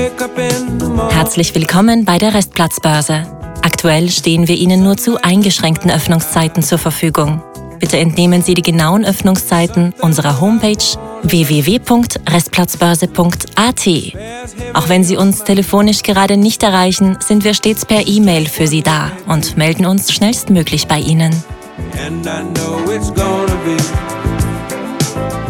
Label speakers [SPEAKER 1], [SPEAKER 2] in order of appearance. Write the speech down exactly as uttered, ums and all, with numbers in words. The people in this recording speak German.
[SPEAKER 1] Herzlich willkommen bei der Restplatzbörse. Aktuell stehen wir Ihnen nur zu eingeschränkten Öffnungszeiten zur Verfügung. Bitte entnehmen Sie die genauen Öffnungszeiten unserer Homepage w w w punkt restplatzbörse punkt a t. Auch wenn Sie uns telefonisch gerade nicht erreichen, sind wir stets per E-Mail für Sie da und melden uns schnellstmöglich bei Ihnen. And I know it's gonna be